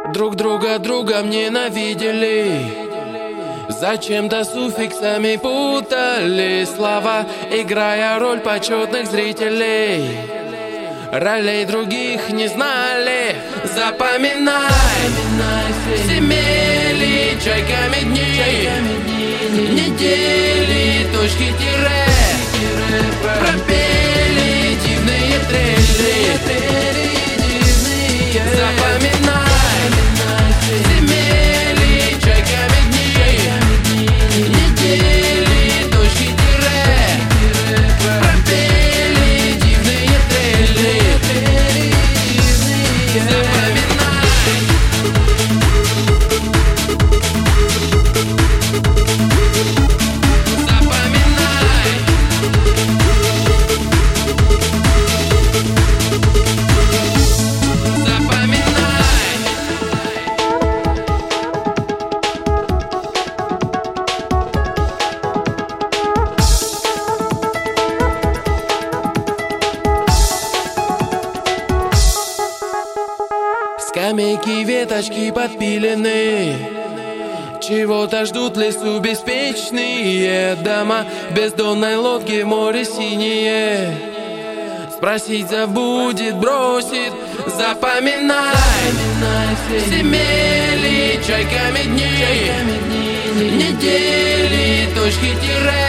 Друг друга другом ненавидели, зачем-то суффиксами путали слова, играя роль почетных зрителей. Ролей других не знали. Запоминай, семели чайками дни, недели, точки тире, пропели дивные трели. Запоминай, семели чайками дни, недели, точки тире, пропели дивные трели. Скамейки, веточки подпилены, чего-то ждут в лесу беспечные дома, бездонной лодки в море синее. Спросить забудет, бросит. Запоминай, семели чайками дни, недели, точки тире.